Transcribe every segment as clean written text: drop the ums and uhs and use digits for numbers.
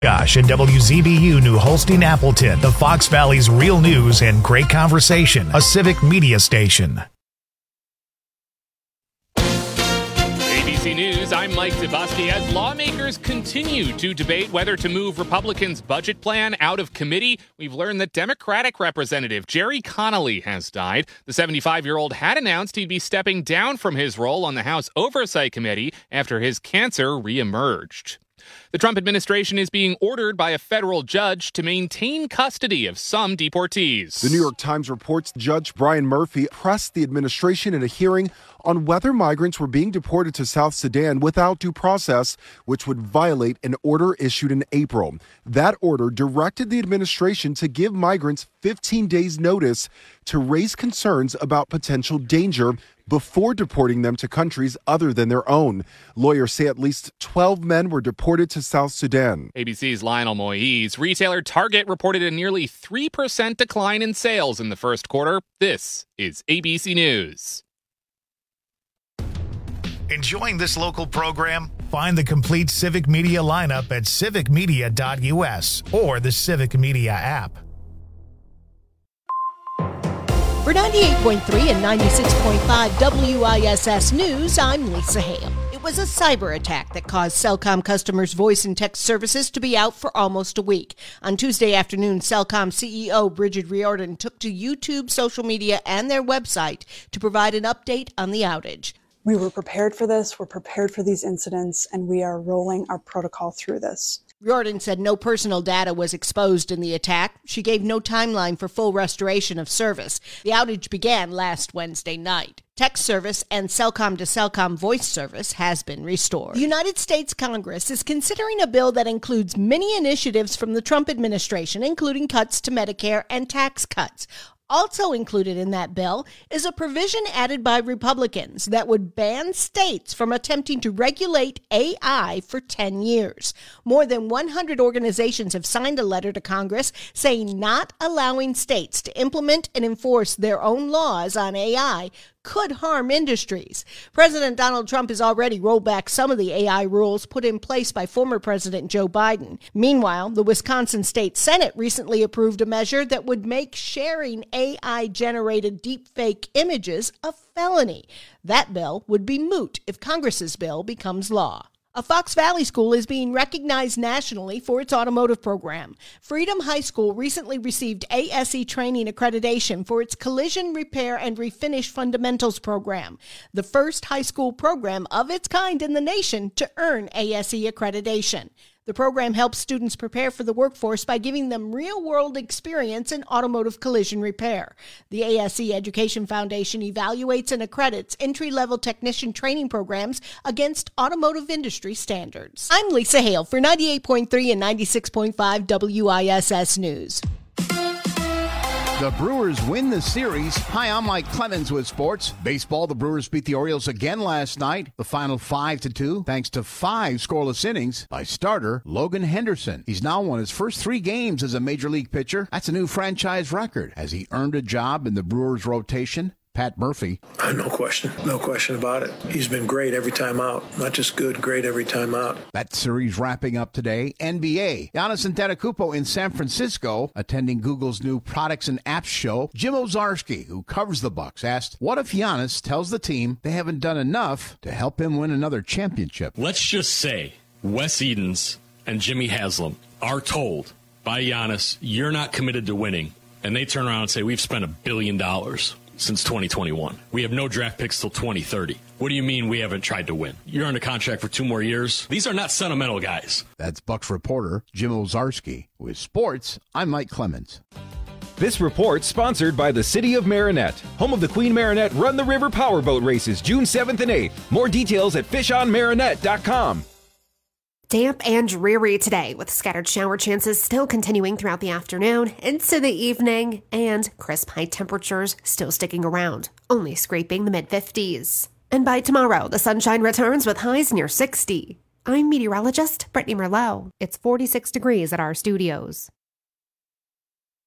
Gosh, and WZBU New Holstein Appleton, the Fox Valley's real news and great conversation, a civic media station. ABC News, I'm Mike Zabosky. As lawmakers continue to debate whether to move Republicans' budget plan out of committee, we've learned that Democratic Representative Jerry Connolly has died. The 75-year-old had announced he'd be stepping down from his role on the House Oversight Committee after his cancer reemerged. The Trump administration is being ordered by a federal judge to maintain custody of some deportees. The New York Times reports Judge Brian Murphy pressed the administration in a hearing on whether migrants were being deported to South Sudan without due process, which would violate an order issued in April. That order directed the administration to give migrants 15 days' notice to raise concerns about potential danger before deporting them to countries other than their own. Lawyers say at least 12 men were deported to South Sudan. ABC's Lionel Moise. Retailer Target reported a nearly 3% decline in sales in the first quarter. This is ABC News. Enjoying this local program? Find the complete Civic Media lineup at civicmedia.us or the Civic Media app. For 98.3 and 96.5 WISS News, I'm Lisa Hale. It was a cyber attack that caused Cellcom customers' voice and text services to be out for almost a week. On Tuesday afternoon, Cellcom CEO Bridget Riordan took to YouTube, social media, and their website to provide an update on the outage. We were prepared for this, we're prepared for these incidents, and we are rolling our protocol through this. Riordan said no personal data was exposed in the attack. She gave no timeline for full restoration of service. The outage began last Wednesday night. Text service and Cellcom to Cellcom voice service has been restored. The United States Congress is considering a bill that includes many initiatives from the Trump administration, including cuts to Medicare and tax cuts. Also included in that bill is a provision added by Republicans that would ban states from attempting to regulate AI for 10 years. More than 100 organizations have signed a letter to Congress saying not allowing states to implement and enforce their own laws on AI could harm industries. President Donald Trump has already rolled back some of the AI rules put in place by former President Joe Biden. Meanwhile, the Wisconsin State Senate recently approved a measure that would make sharing AI-generated deepfake images a felony. That bill would be moot if Congress's bill becomes law. A Fox Valley school is being recognized nationally for its automotive program. Freedom High School recently received ASE training accreditation for its collision repair and refinish fundamentals program, the first high school program of its kind in the nation to earn ASE accreditation. The program helps students prepare for the workforce by giving them real-world experience in automotive collision repair. The ASE Education Foundation evaluates and accredits entry-level technician training programs against automotive industry standards. I'm Lisa Hale for 98.3 and 96.5 WISS News. The Brewers win the series. Hi, I'm Mike Clemens with sports. Baseball, the Brewers beat the Orioles again last night. The final 5-2, thanks to 5 scoreless innings by starter Logan Henderson. He's now won his first 3 games as a major league pitcher. That's a new franchise record. Has he earned a job in the Brewers rotation? Pat Murphy. No question about it. He's been great every time out. Not just good, great every time out. That series wrapping up today. NBA. Giannis Antetokounmpo in San Francisco, attending Google's new products and apps show. Jim Owczarski, who covers the Bucks, asked, what if Giannis tells the team they haven't done enough to help him win another championship? Let's just say Wes Edens and Jimmy Haslam are told by Giannis, you're not committed to winning. And they turn around and say, we've spent $1 billion since 2021. We have no draft picks till 2030. What do you mean we haven't tried to win? You're under contract for 2 more years. These are not sentimental guys. That's Bucks reporter Jim Owczarski. With sports, I'm Mike Clemens. This report sponsored by the City of Marinette, home of the Queen Marinette Run the River Powerboat Races, June 7th and 8th. More details at fishonmarinette.com. Damp and dreary today, with scattered shower chances still continuing throughout the afternoon into the evening, and crisp high temperatures still sticking around, only scraping the mid-50s. And by tomorrow, the sunshine returns with highs near 60. I'm meteorologist Brittany Merlot. It's 46 degrees at our studios.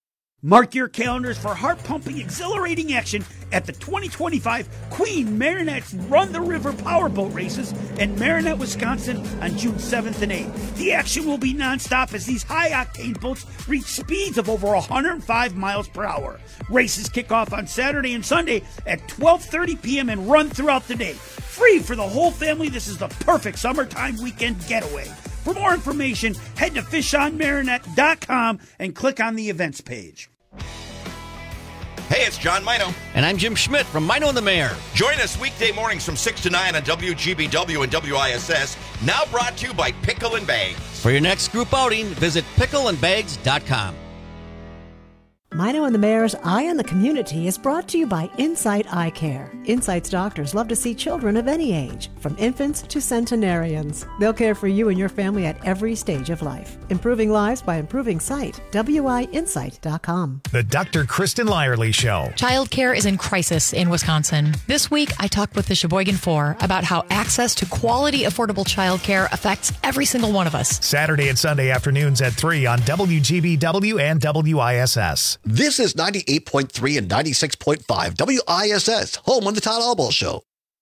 Mark your calendars for heart-pumping, exhilarating action at the 2025 Queen Marinette's Run the River Powerboat Races in Marinette, Wisconsin on June 7th and 8th. The action will be nonstop as these high-octane boats reach speeds of over 105 miles per hour. Races kick off on Saturday and Sunday at 12:30 p.m. and run throughout the day. Free for the whole family, this is the perfect summertime weekend getaway. For more information, head to fishonmarinette.com and click on the events page. Hey, it's John Mino. And I'm Jim Schmidt from Mino and the Mayor. Join us weekday mornings from 6 to 9 on WGBW and WISS, now brought to you by Pickle and Bags. For your next group outing, visit pickleandbags.com. Mino and the Mayor's Eye on the Community is brought to you by Insight Eye Care. Insight's doctors love to see children of any age, from infants to centenarians. They'll care for you and your family at every stage of life. Improving lives by improving sight. WIinsight.com. The Dr. Kristen Lyerly Show. Childcare is in crisis in Wisconsin. This week, I talked with the Sheboygan Four about how access to quality, affordable childcare affects every single one of us. Saturday and Sunday afternoons at 3 on WGBW and WISS. This is 98.3 and 96.5 WISS, home of the Todd Albaugh Show.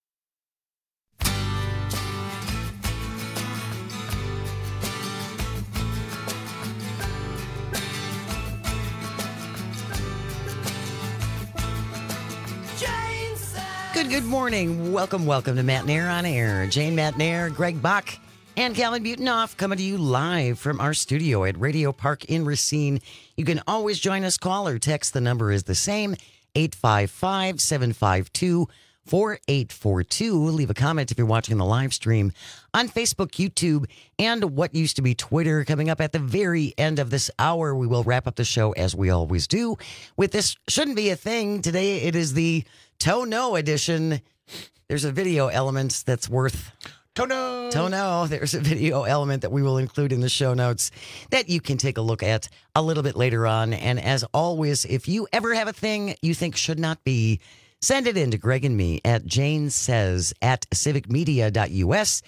Good morning. Welcome to Matt Nair on Air. Jane Matt Nair, Greg Bach, and Calvin Butenoff coming to you live from our studio at Radio Park in Racine. You can always join us. Call or text. The number is the same, 855-752-4842. Leave a comment if you're watching the live stream on Facebook, YouTube, and what used to be Twitter. Coming up at the very end of this hour, we will wrap up the show as we always do with This Shouldn't Be a Thing. Today it is the Tono edition. There's a video element that's worth... Tono. There's a video element that we will include in the show notes that you can take a look at a little bit later on. And as always, if you ever have a thing you think should not be, send it in to Greg and me at janesays@civicmedia.us,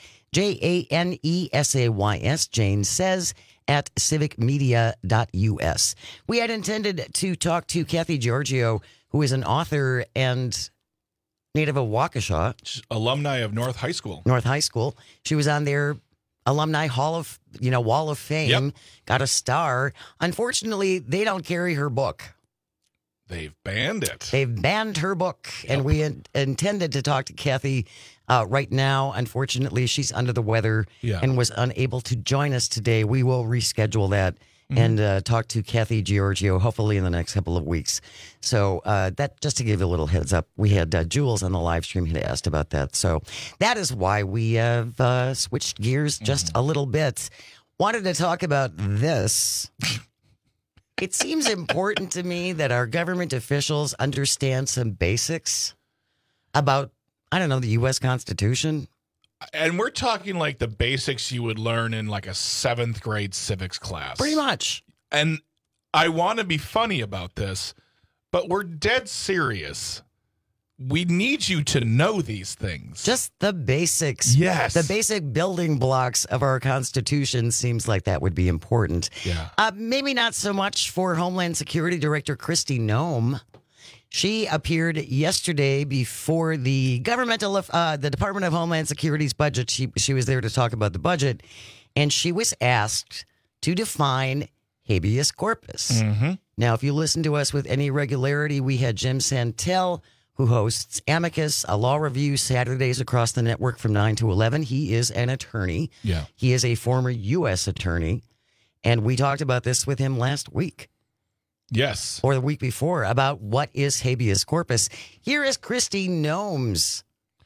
JANESAYS, Jane Says at civicmedia.us. We had intended to talk to Kathy Giorgio, who is an author and native of Waukesha. She's alumni of North High School. She was on their alumni Wall of Fame, Yep. Got a star. Unfortunately, they don't carry her book. They've banned it. They've banned her book, and we intended to talk to Kathy right now. Unfortunately, she's under the weather and was unable to join us today. We will reschedule that and talk to Kathy Giorgio hopefully in the next couple of weeks. So that just to give you a little heads up, we had Jules on the live stream who asked about that. So that is why we have switched gears just a little bit. Wanted to talk about this. It seems important to me that our government officials understand some basics about, the U.S. Constitution. And we're talking like the basics you would learn in like a 7th grade civics class. Pretty much. And I want to be funny about this, but we're dead serious. We need you to know these things. Just the basics. Yes. The basic building blocks of our Constitution seems like that would be important. Yeah. Maybe not so much for Homeland Security Director Kristi Noem. She appeared yesterday before the the Department of Homeland Security's budget. She was there to talk about the budget, and she was asked to define habeas corpus. Mm-hmm. Now, if you listen to us with any regularity, we had Jim Santel, who hosts Amicus, a law review Saturdays across the network from 9 to 11. He is an attorney. Yeah. He is a former U.S. attorney, and we talked about this with him last week. Yes. Or the week before about what is habeas corpus. Here is Kristi Noem's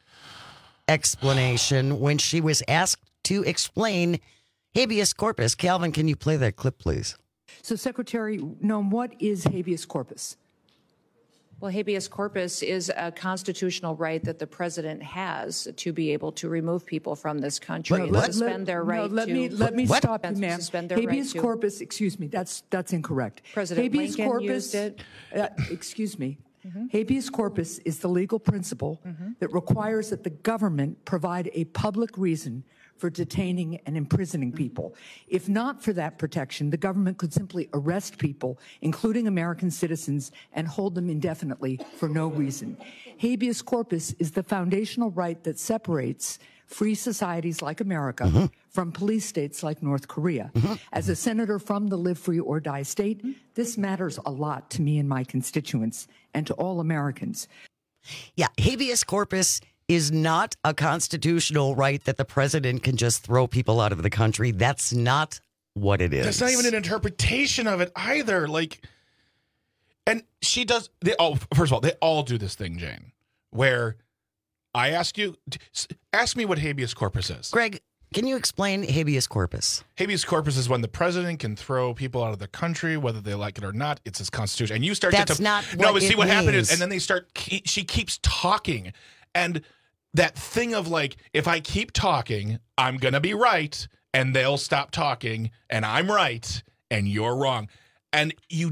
explanation when she was asked to explain habeas corpus. Calvin, can you play that clip, please? So, Secretary Noem, what is habeas corpus? Well, habeas corpus is a constitutional right that the president has to be able to remove people from this country, suspend their right to. Let me stop you, ma'am. Suspend their habeas right corpus. Excuse me. That's incorrect. President habeas Lincoln corpus, used it. Excuse me. Habeas corpus is the legal principle that requires that the government provide a public reason for detaining and imprisoning people. If not for that protection, the government could simply arrest people, including American citizens, and hold them indefinitely for no reason. Habeas corpus is the foundational right that separates free societies like America from police states like North Korea. As a senator from the live free or die state, this matters a lot to me and my constituents and to all Americans. Yeah, habeas corpus is not a constitutional right that the president can just throw people out of the country. That's not what it is. That's not even an interpretation of it either. Like, and she does. First of all, they all do this thing, Jane, where I ask me what habeas corpus is. Greg, can you explain habeas corpus? Habeas corpus is when the president can throw people out of the country, whether they like it or not. It's his constitution. And you start That's not what no, but see it what happened means. is, and then they start. She keeps talking, and that thing of like, if I keep talking, I'm gonna be right, and they'll stop talking, and I'm right, and you're wrong, and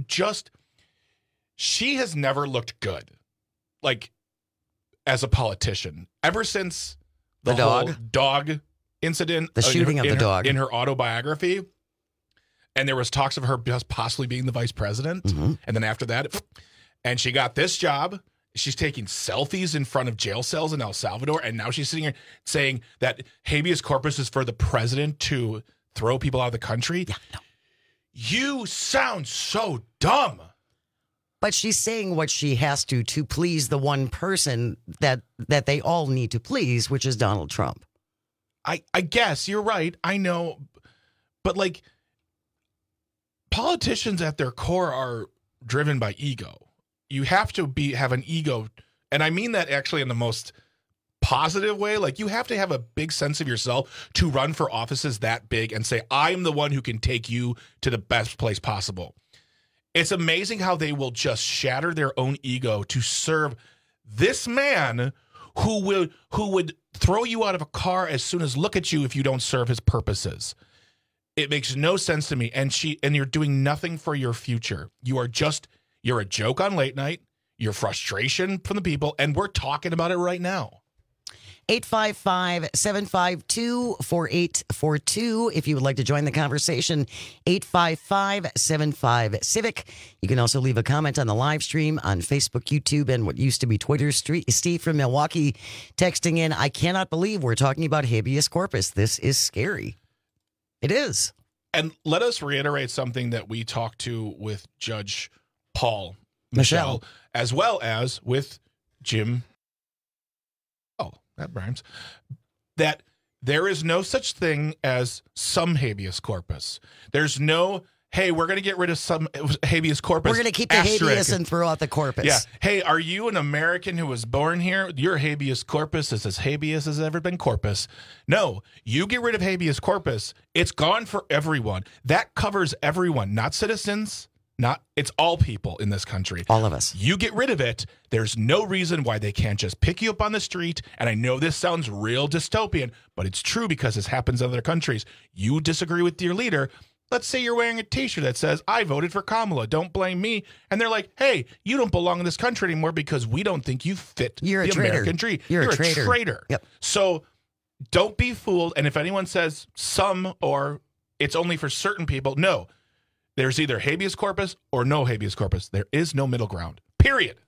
she has never looked good, like, as a politician ever since the whole dog incident, the shooting of the dog in her autobiography. And there was talks of her just possibly being the vice president. And then after that, and she got this job. She's taking selfies in front of jail cells in El Salvador. And now she's sitting here saying that habeas corpus is for the president to throw people out of the country. Yeah, no. You sound so dumb. But she's saying what she has to please the one person that they all need to please, which is Donald Trump. I guess you're right. I know. But like, politicians at their core are driven by ego. You have to have an ego. And I mean that actually in the most positive way. Like, you have to have a big sense of yourself to run for offices that big and say, I'm the one who can take you to the best place possible. It's amazing how they will just shatter their own ego to serve this man who would throw you out of a car as soon as look at you if you don't serve his purposes. It makes no sense to me. And you're doing nothing for your future. You're a joke on late night. Your frustration from the people, and we're talking about it right now. 855-752-4842. If you would like to join the conversation, 855-75-CIVIC. You can also leave a comment on the live stream on Facebook, YouTube, and what used to be Twitter. Steve from Milwaukee texting in, I cannot believe we're talking about habeas corpus. This is scary. It is. And let us reiterate something that we talked to with Judge Paul Michel, as well as with Jim. That rhymes. That there is no such thing as some habeas corpus. There's no, hey, we're going to get rid of some habeas corpus. We're going to keep the habeas and throw out the corpus. Yeah. Hey, are you an American who was born here? Your habeas corpus is as habeas as ever been corpus. No, you get rid of habeas corpus. It's gone for everyone. That covers everyone, not citizens. It's all people in this country. All of us. You get rid of it. There's no reason why they can't just pick you up on the street. And I know this sounds real dystopian, but it's true because this happens in other countries. You disagree with your leader. Let's say you're wearing a T-shirt that says, I voted for Kamala. Don't blame me. And they're like, hey, you don't belong in this country anymore because we don't think you fit the American dream. You're a traitor. Yep. So don't be fooled. And if anyone says some or it's only for certain people, no. There's either habeas corpus or no habeas corpus. There is no middle ground. Period.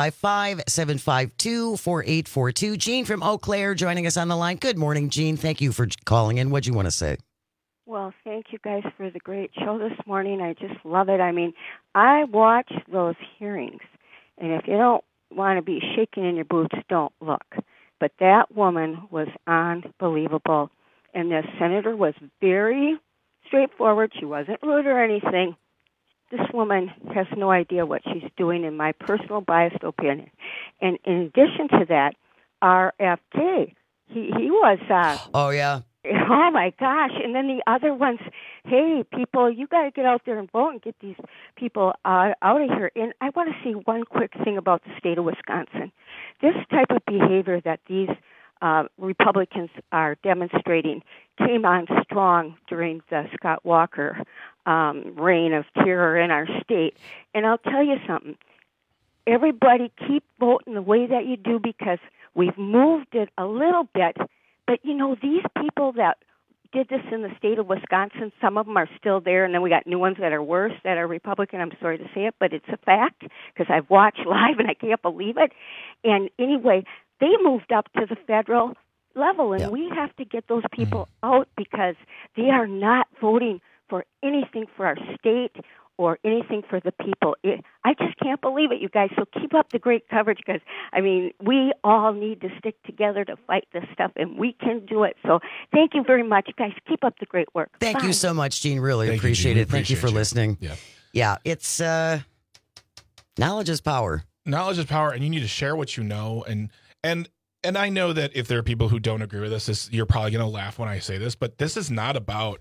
855-752-4842. Jean from Eau Claire joining us on the line. Good morning, Jean. Thank you for calling in. What'd you want to say? Well, thank you guys for the great show this morning. I just love it. I mean, I watch those hearings, and if you don't want to be shaking in your boots, don't look. But that woman was unbelievable, and the senator was very straightforward. She wasn't rude or anything. This woman has no idea what she's doing, in my personal biased opinion. And in addition to that, RFK, he was... oh, yeah. Oh, my gosh. And then the other ones, hey, people, you got to get out there and vote and get these people out of here. And I want to say one quick thing about the state of Wisconsin. This type of behavior that these Republicans are demonstrating came on strong during the Scott Walker reign of terror in our state. And I'll tell you something. Everybody keep voting the way that you do because we've moved it a little bit. But, you know, these people that did this in the state of Wisconsin. Some of them are still there, and then we got new ones that are worse, that are Republican. I'm sorry to say it, but it's a fact because I've watched live and I can't believe it. And anyway, they moved up to the federal level, and we have to get those people out because they are not voting for anything for our state or anything for the people. I just can't believe it, you guys. So keep up the great coverage because, I mean, we all need to stick together to fight this stuff, and we can do it. So thank you very much, you guys. Keep up the great work. Thank you so much, Jean. Really appreciate it. Thank you for listening. Yeah, it's knowledge is power. Knowledge is power, and you need to share what you know. And I know that if there are people who don't agree with this, you're probably going to laugh when I say this, but this is not about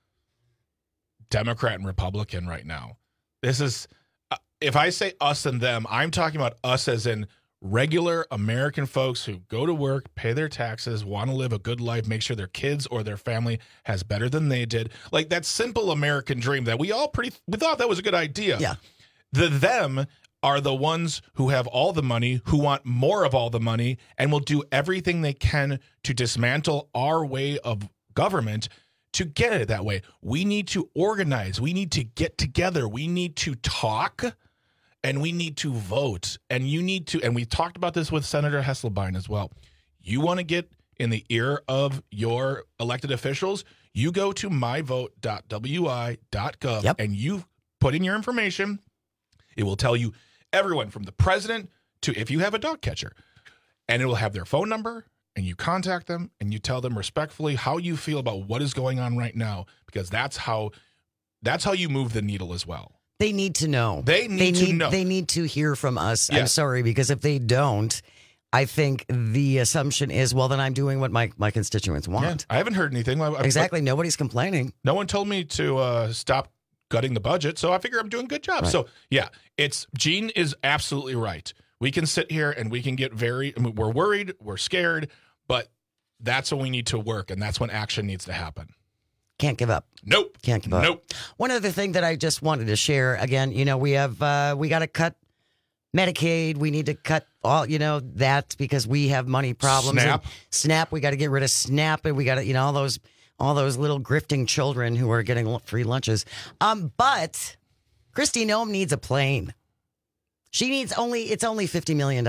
Democrat and Republican right now. This is, if I say us and them, I'm talking about us as in regular American folks who go to work, pay their taxes, want to live a good life, make sure their kids or their family has better than they did. Like that simple American dream that we thought that was a good idea. Yeah. The them are the ones who have all the money, who want more of all the money, and will do everything they can to dismantle our way of government to get it that way. We need to organize. We need to get together. We need to talk, and we need to vote. And you need to, and we talked about this with Senator Hesselbein as well. You want to get in the ear of your elected officials, you go to myvote.wi.gov and you put in your information. It will tell you everyone from the president to if you have a dog catcher, and it will have their phone number. And you contact them and you tell them respectfully how you feel about what is going on right now, because that's how you move the needle as well. They need to know. They need to know. They need to hear from us. Yes. I'm sorry, because if they don't, I think the assumption is, well, then I'm doing what my constituents want. Yeah, I haven't heard anything. Exactly. Nobody's complaining. No one told me to stop gutting the budget, so I figure I'm doing a good job. Right. So, yeah, Jean is absolutely right. We can sit here and we can get we're worried, we're scared, but that's when we need to work, and that's when action needs to happen. Can't give up. Nope. Can't give up. Nope. One other thing that I just wanted to share, again, we have, we got to cut Medicaid. We need to cut all, that because we have money problems. SNAP. We got to get rid of SNAP, and we got to, all those little grifting children who are getting free lunches. But Kristi Noem needs a plane. She needs it's only $50 million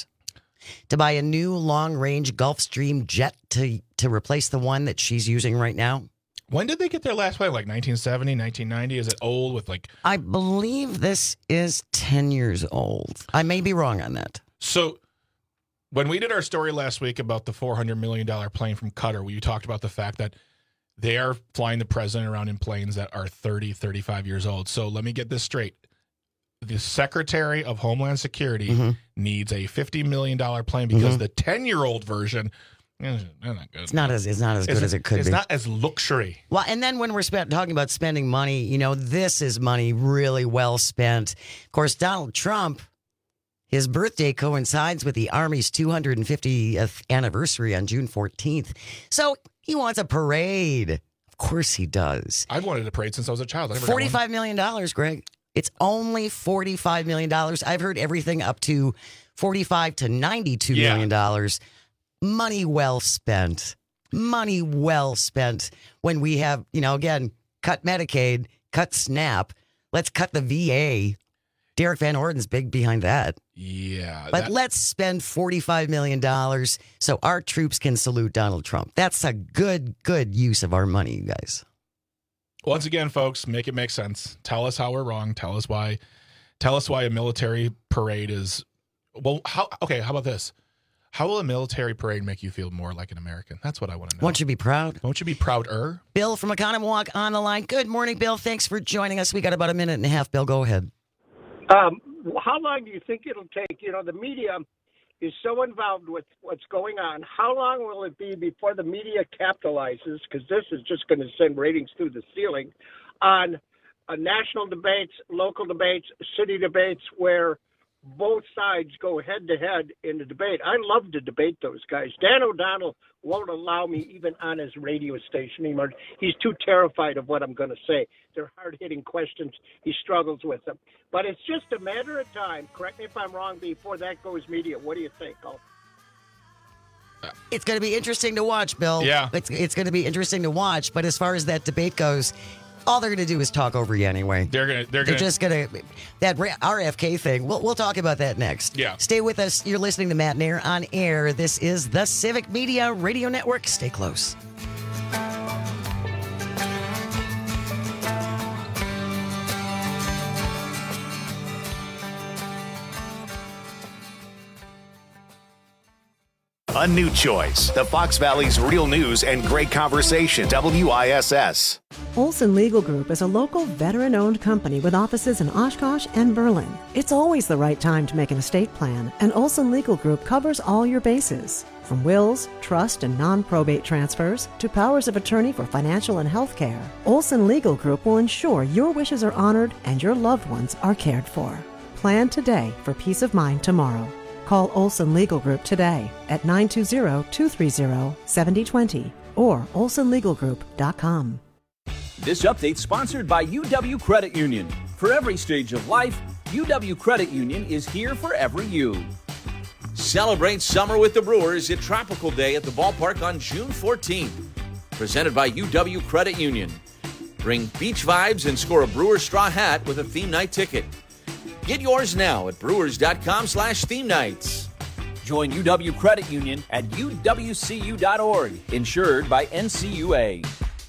to buy a new long-range Gulfstream jet to replace the one that she's using right now. When did they get their last plane? Like 1970, 1990? Is it old with I believe this is 10 years old. I may be wrong on that. So when we did our story last week about the $400 million plane from Qatar, we talked about the fact that they are flying the president around in planes that are 30, 35 years old. So let me get this straight. The Secretary of Homeland Security needs a $50 million plane because the 10-year-old version is not good. It's not as good as it could be. It's not as luxury. Well, and then when we're talking about spending money, this is money really well spent. Of course, Donald Trump, his birthday coincides with the Army's 250th anniversary on June 14th. So he wants a parade. Of course he does. I've wanted a parade since I was a child. $45 million, Greg. It's only $45 million. I've heard everything up to $45 to $92 million. Money well spent. Money well spent when we have, again, cut Medicaid, cut SNAP. Let's cut the VA. Derek Van Orden's big behind that. Yeah. But let's spend $45 million so our troops can salute Donald Trump. That's a good use of our money, you guys. Once again, folks, make it make sense. Tell us how we're wrong. Tell us why a military parade is. Well, how about this? How will a military parade make you feel more like an American? That's what I want to know. Won't you be proud? Won't you be prouder? Bill from Oconomowoc on the line. Good morning, Bill. Thanks for joining us. We got about a minute and a half. Bill, go ahead. How long do you think it'll take? The media is so involved with what's going on. How long will it be before the media capitalizes, because this is just going to send ratings through the ceiling, on national debates, local debates, city debates, where both sides go head-to-head in the debate? I love to debate those guys. Dan O'Donnell won't allow me even on his radio station anymore. He's too terrified of what I'm going to say. They're hard-hitting questions. He struggles with them. But it's just a matter of time, correct me if I'm wrong, before that goes media. What do you think? It's going to be interesting to watch, Bill. Yeah. It's going to be interesting to watch. But as far as that debate goes, all they're going to do is talk over you anyway. They're just going to that RFK thing. We'll talk about that next. Yeah. Stay with us. You're listening to Matt Nair on air. This is the Civic Media Radio Network. Stay close. A new choice. The Fox Valley's real news and great conversation. WISS. Olson Legal Group is a local veteran-owned company with offices in Oshkosh and Berlin. It's always the right time to make an estate plan, and Olson Legal Group covers all your bases. From wills, trust, and non-probate transfers to powers of attorney for financial and health care, Olson Legal Group will ensure your wishes are honored and your loved ones are cared for. Plan today for peace of mind tomorrow. Call Olson Legal Group today at 920-230-7020 or olsonlegalgroup.com. This update sponsored by UW Credit Union. For every stage of life, UW Credit Union is here for every you. Celebrate summer with the Brewers at Tropical Day at the ballpark on June 14th. Presented by UW Credit Union. Bring beach vibes and score a Brewers straw hat with a theme night ticket. Get yours now at brewers.com/theme nights. Join UW Credit Union at uwcu.org. Insured by NCUA.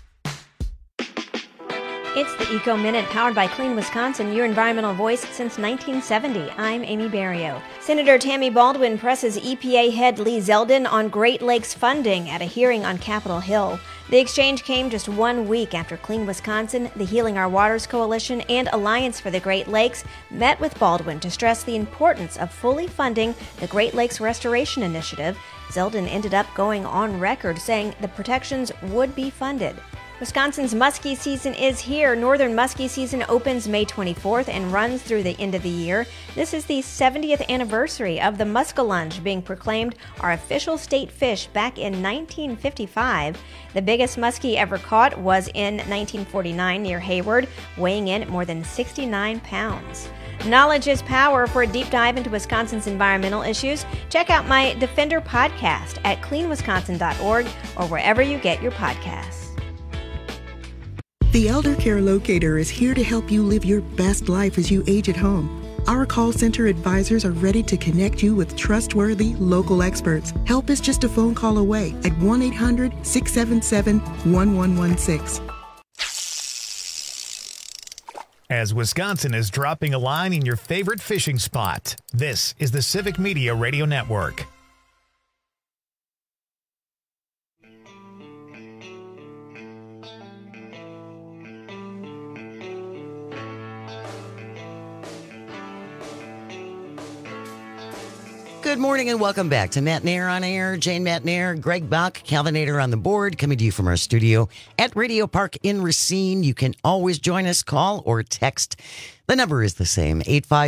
It's the Eco Minute, powered by Clean Wisconsin, your environmental voice since 1970. I'm Amy Barrio. Senator Tammy Baldwin presses EPA head Lee Zeldin on Great Lakes funding at a hearing on Capitol Hill. The exchange came just 1 week after Clean Wisconsin, the Healing Our Waters Coalition, and Alliance for the Great Lakes met with Baldwin to stress the importance of fully funding the Great Lakes Restoration Initiative. Zeldin ended up going on record saying the protections would be funded. Wisconsin's muskie season is here. Northern muskie season opens May 24th and runs through the end of the year. This is the 70th anniversary of the muskellunge being proclaimed our official state fish back in 1955. The biggest muskie ever caught was in 1949 near Hayward, weighing in at more than 69 pounds. Knowledge is power. For a deep dive into Wisconsin's environmental issues, check out my Defender podcast at cleanwisconsin.org or wherever you get your podcasts. The Elder Care Locator is here to help you live your best life as you age at home. Our call center advisors are ready to connect you with trustworthy local experts. Help is just a phone call away at 1-800-677-1116. As Wisconsin is dropping a line in your favorite fishing spot, this is the Civic Media Radio Network. Good morning and welcome back to Matt Nair on Air. Jane Matt Nair, Greg Bach, Calvinator on the board, coming to you from our studio at Radio Park in Racine. You can always join us, call or text. The number is the same,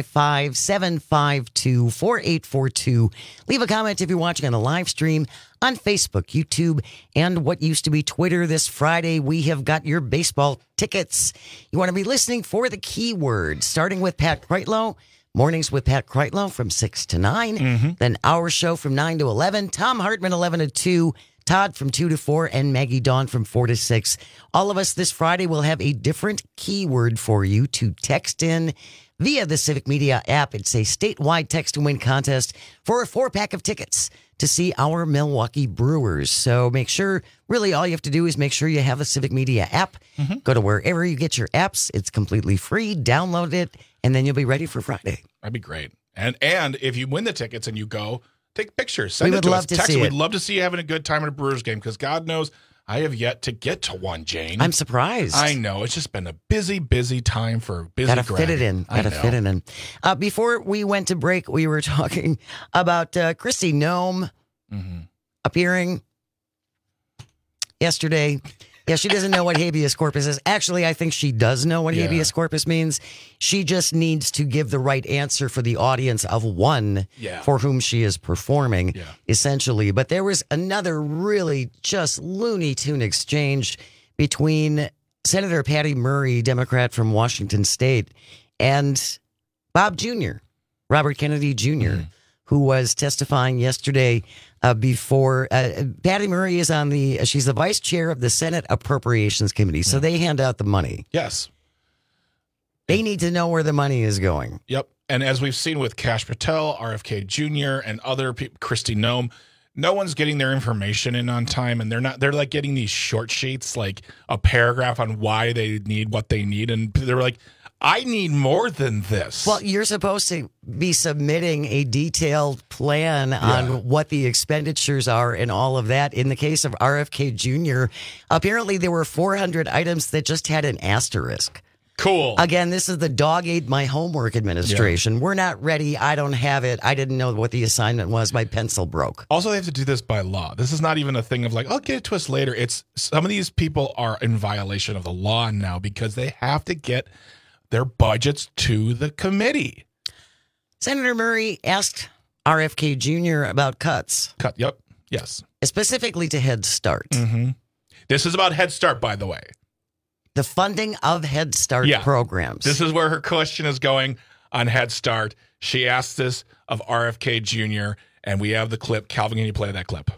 855-752-4842. Leave a comment if you're watching on the live stream on Facebook, YouTube, and what used to be Twitter. This Friday, we have got your baseball tickets. You want to be listening for the keyword, starting with Pat Kreitlow. Mornings with Pat Kreitlow from 6 to 9. Then our show from 9 to 11. Tom Hartman, 11 to 2. Todd from 2 to 4. And Maggie Dawn from 4 to 6. All of us this Friday will have a different keyword for you to text in via the Civic Media app. It's a statewide text and win contest for a 4-pack of tickets to see our Milwaukee Brewers. So make sure, really all you have to do is make sure you have the Civic Media app. Go to wherever you get your apps. It's completely free. Download it, and then you'll be ready for Friday. That'd be great. And if you win the tickets and you go, take pictures. Send We it would to love us. to Text see it. it. We'd love to see you having a good time at a Brewers game because God knows I have yet to get to one, Jane. I'm surprised. I know. It's just been a busy time for busy Gotta Greg. fit it in. Before we went to break, we were talking about Kristi Noem appearing yesterday. Yeah, she doesn't know what habeas corpus is. Actually, I think she does know what habeas corpus means. She just needs to give the right answer for the audience of one for whom she is performing, essentially. But there was another really just Looney Tune exchange between Senator Patty Murray, Democrat from Washington State, and Bob Jr., Robert Kennedy Jr., who was testifying yesterday before. Patty Murray is she's the vice chair of the Senate Appropriations Committee, so they hand out the money. Yes. They need to know where the money is going. Yep. And as we've seen with Kash Patel, RFK Jr., and other people, Kristi Noem, no one's getting their information in on time, and they're like getting these short sheets, like a paragraph on why they need what they need. And they're like, I need more than this. Well, you're supposed to be submitting a detailed plan on what the expenditures are and all of that. In the case of RFK Jr., apparently there were 400 items that just had an asterisk. Cool. Again, this is the dog ate my homework administration. We're not ready. I don't have it. I didn't know what the assignment was. My pencil broke. Also, they have to do this by law. This is not even a thing of like, I'll get it to us later. It's some of these people are in violation of the law now because they have to get their budgets to the committee. Senator Murray asked RFK Jr. about cuts. Yep. Yes. Specifically to Head Start. Mm-hmm. This is about Head Start, by the way. The funding of Head Start programs. This is where her question is going on Head Start. She asked this of RFK Jr., and we have the clip. Calvin, can you play that clip?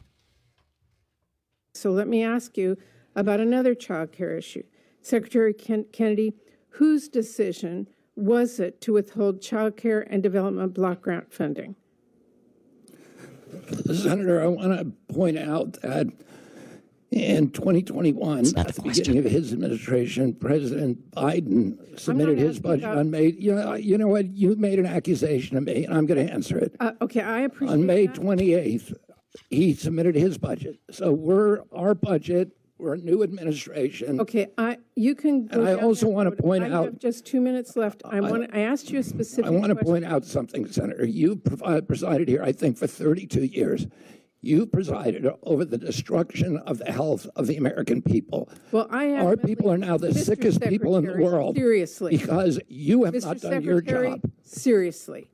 So let me ask you about another child care issue. Secretary Kennedy, whose decision was it to withhold child care and development block grant funding? Senator, I want to point out that in 2021, at the beginning of his administration, President Biden submitted his budget on May. You know what? You made an accusation of me, and I'm going to answer it. Okay, I appreciate On May that. 28th, he submitted his budget. So our budget. We're a new administration. Okay, you can. And I also want to point out. I have just 2 minutes left. I asked you a specific. I want to question. point out something, Senator. You presided here, I think, for 32 years. You presided over the destruction of the health of the American people. Well, our people are now the sickest people in the world. Seriously, because you have not done your job. Seriously.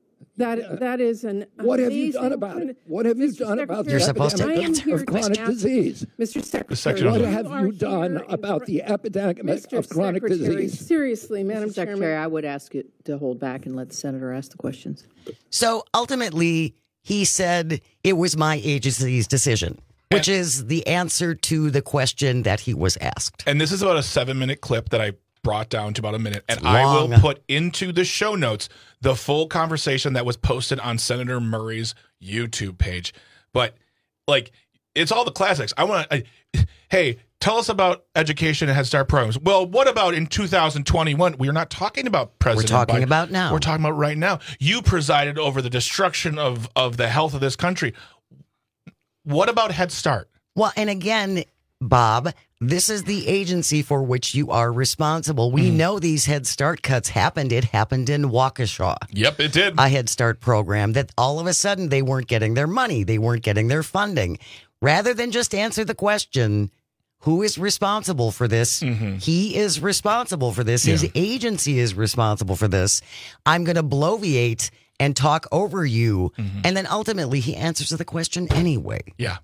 That is an what have you done about it? What have you done about the epidemic of chronic disease? Mr. Secretary, what have you done about the epidemic of chronic disease? Seriously, Madam Secretary, Chairman. I would ask you to hold back and let the senator ask the questions. So ultimately, he said it was my agency's decision, which is the answer to the question that he was asked. And this is about a 7-minute clip that I brought down to about a minute. And Long. I will put into the show notes the full conversation that was posted on Senator Murray's YouTube page. But, like, it's all the classics. Hey, tell us about education and Head Start programs. Well, what about in 2021? We're not talking about President Biden. We're talking about now. We're talking about right now. You presided over the destruction of the health of this country. What about Head Start? Well, and again, Bob, this is the agency for which you are responsible. We know these Head Start cuts happened. It happened in Waukesha. Yep, it did. A Head Start program that all of a sudden they weren't getting their money. They weren't getting their funding. Rather than just answer the question, who is responsible for this? He is responsible for this. His agency is responsible for this. I'm going to bloviate and talk over you. And then ultimately he answers the question anyway. Yeah.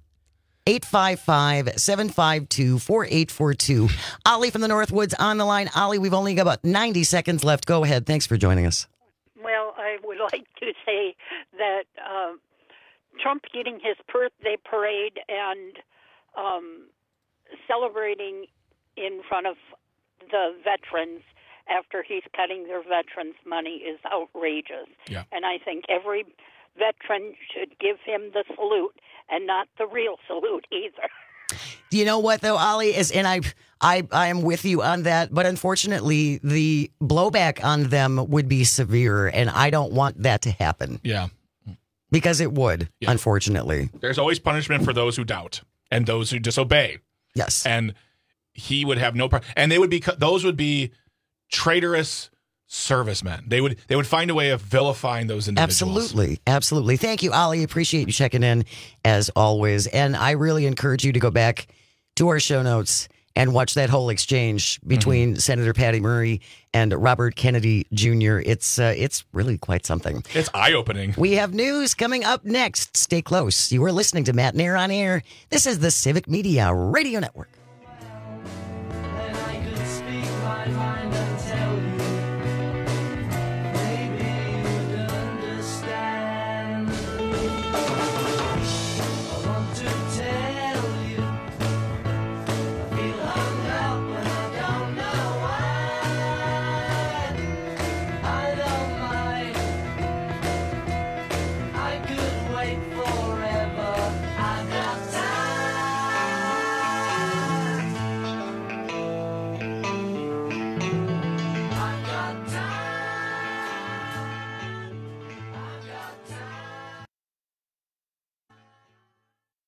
855-752-4842. Ollie from the Northwoods on the line. Ollie, we've only got about 90 seconds left. Go ahead. Thanks for joining us. Well, I would like to say that Trump getting his birthday parade and celebrating in front of the veterans after he's cutting their veterans' money is outrageous. Yeah. And I think every veteran should give him the salute and not the real salute either. You know what, though, Ollie, I am with you on that. But unfortunately, the blowback on them would be severe. And I don't want that to happen. Yeah. Because it would, unfortunately. There's always punishment for those who doubt and those who disobey. Yes. And he would have no problem. And those would be traitorous servicemen. They would find a way of vilifying those individuals. Absolutely. Thank you, Ollie. Appreciate you checking in as always. And I really encourage you to go back to our show notes and watch that whole exchange between Senator Patty Murray and Robert Kennedy Jr. It's really quite something. It's eye-opening. We have news coming up next. Stay close. You are listening to Matt Nair on Air. This is the Civic Media Radio Network.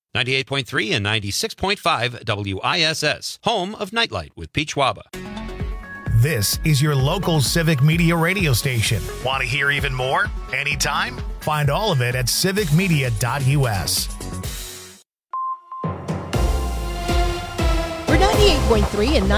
98.3 and 96.5 WISS, home of Nightlight with Peach Waba. This is your local Civic Media radio station. Want to hear even more? Anytime? Find all of it at civicmedia.us. For 98.3 and